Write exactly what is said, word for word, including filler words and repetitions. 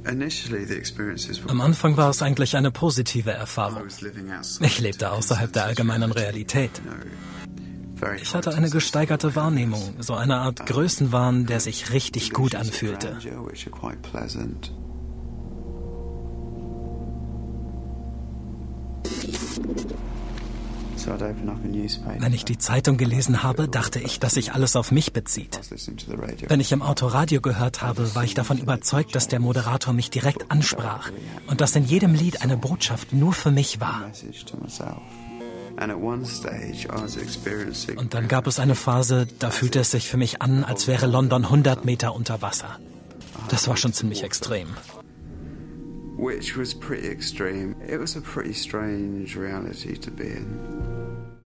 Am Anfang war es eigentlich eine positive Erfahrung. Ich lebte außerhalb der allgemeinen Realität. Ich hatte eine gesteigerte Wahrnehmung, so eine Art Größenwahn, der sich richtig gut anfühlte. Wenn ich die Zeitung gelesen habe, dachte ich, dass sich alles auf mich bezieht. Wenn ich im Auto Radio gehört habe, war ich davon überzeugt, dass der Moderator mich direkt ansprach und dass in jedem Lied eine Botschaft nur für mich war. Und dann gab es eine Phase, da fühlte es sich für mich an, als wäre London hundert Meter unter Wasser. Das war schon ziemlich extrem. Which was pretty extreme. It was a pretty strange reality to be in.